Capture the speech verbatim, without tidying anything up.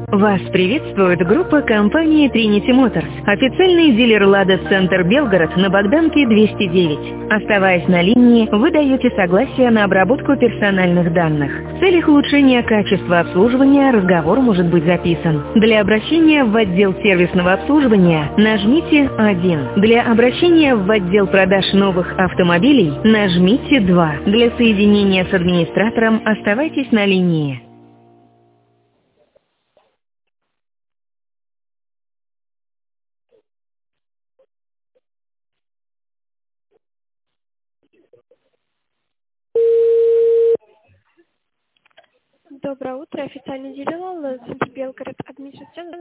Вас приветствует группа компании Trinity Motors, официальный дилер Lada Центр Белгород на Богданке двести девять. Оставаясь на линии, вы даете согласие на обработку персональных данных. В целях улучшения качества обслуживания разговор может быть записан. Для обращения в отдел сервисного обслуживания нажмите один. Для обращения в отдел продаж новых автомобилей нажмите два. Для соединения с администратором оставайтесь на линии. Доброе утро, официальный дилер Лада Центр Белгород, административный